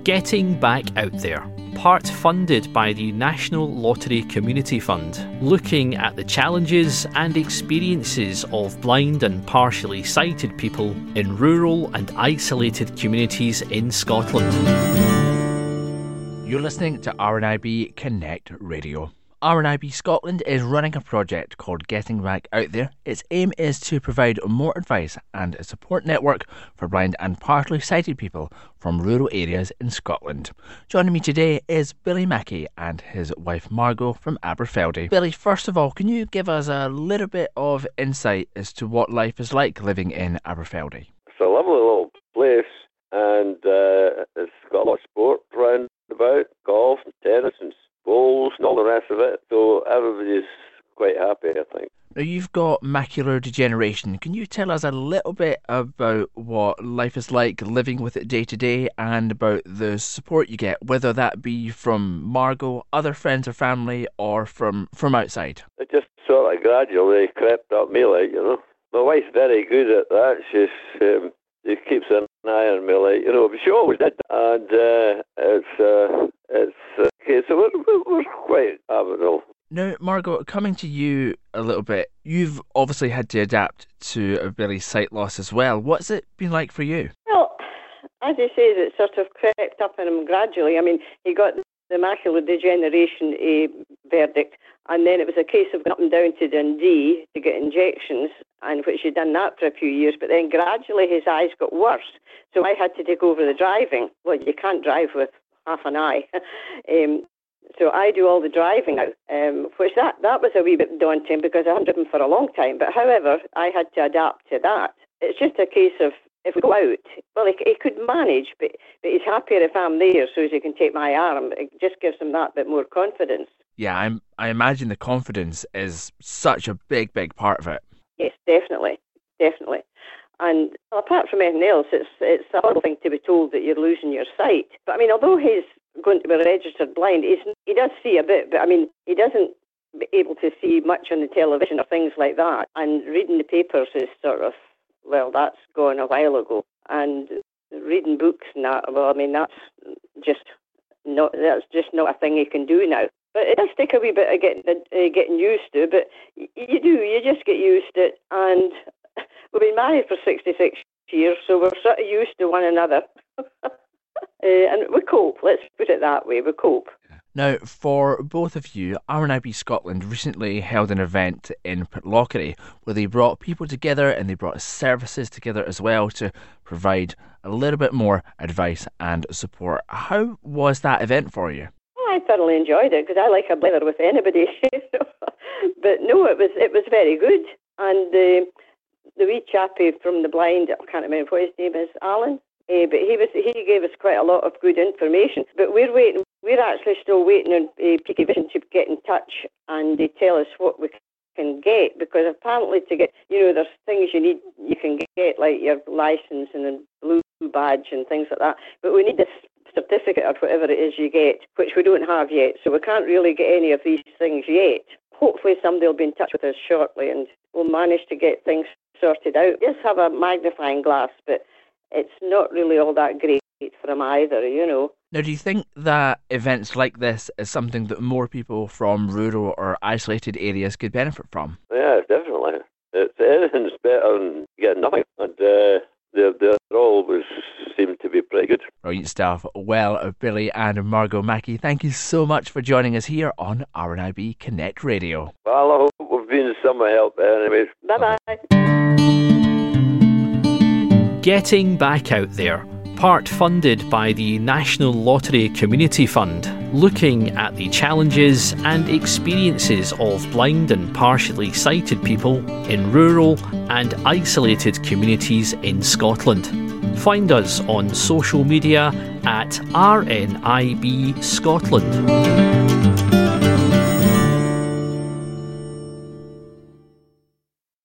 Getting Back Out There, part funded by the National Lottery Community Fund, looking at the challenges and experiences of blind and partially sighted people in rural and isolated communities in Scotland. You're listening to RNIB Connect Radio. RNIB Scotland is running a project called Getting Back Out There. Its aim is to provide more advice and a support network for blind and partially sighted people from rural areas in Scotland. Joining me today is Billy Mackey and his wife Margot from Aberfeldy. Billy, first of all, can you give us a little bit of insight as to what life is like living in Aberfeldy? It's a lovely little place, and it's got a lot of sport round about, golf and tennis and bowls and all the rest of it, so everybody's quite happy, I think. Now, you've got macular degeneration. Can you tell us a little bit about what life is like living with it day to day and about the support you get, whether that be from Margot, other friends or family, or from outside? It just sort of gradually crept up me, like, you know. My wife's very good at that. She keeps an eye on me, like, you know, but she always did. And it's okay, so we're quite amenable. Now, Margot, coming to you a little bit, you've obviously had to adapt to Billy's sight loss as well. What's it been like for you? Well, as you say, it sort of crept up on him gradually. I mean, he got the macular degeneration verdict, and then it was a case of going up and down to Dundee to get injections, and which he'd done that for a few years, but then gradually his eyes got worse. So I had to take over the driving. Well, you can't drive with half an eye. So I do all the driving now, which that was a wee bit daunting because I hadn't driven for a long time. But however, I had to adapt to that. It's just a case of, if we go out, well, he could manage, but he's happier if I'm there so as he can take my arm. It just gives him that bit more confidence. Yeah, I imagine the confidence is such a big part of it. Yes, definitely. And apart from anything else, it's a horrible thing to be told that you're losing your sight. But I mean, although he's going to be registered blind, he does see a bit, but I mean, he doesn't be able to see much on the television or things like that. And reading the papers is sort of, well, that's gone a while ago. And reading books and that, well, I mean, that's just not a thing he can do now. But it does take a wee bit of getting used to, but you just get used to it. And we've been married for 66 years, so we're sort of used to one another. And we cope, let's put it that way, we cope. Now, for both of you, RNIB Scotland recently held an event in Pitlochry where they brought people together and they brought services together as well to provide a little bit more advice and support. How was that event for you? I thoroughly enjoyed it because I like a blather with anybody. But no, it was very good. And the wee chappie from the blind, I can't remember what his name is, Alan. But he gave us quite a lot of good information. But we're actually still waiting on Peaky Vision to get in touch and they tell us what we can get, because apparently to get, there's things you can get, like your licence and a blue badge and things like that. But we need this certificate or whatever it is you get, which we don't have yet. So we can't really get any of these things yet. Hopefully somebody will be in touch with us shortly and we'll manage to get things sorted out. Just have a magnifying glass, but it's not really all that great for him either, Now, do you think that events like this is something that more people from rural or isolated areas could benefit from? Yeah, definitely. Anything's better than getting nothing. And they always seem to be pretty good. Brilliant stuff. Well, Billy and Margot Mackey, thank you so much for joining us here on RNIB Connect Radio. Well, I hope we've been some help anyway. Bye-bye. Getting Back Out There, part funded by the National Lottery Community Fund, looking at the challenges and experiences of blind and partially sighted people in rural and isolated communities in Scotland. Find us on social media at RNIB Scotland.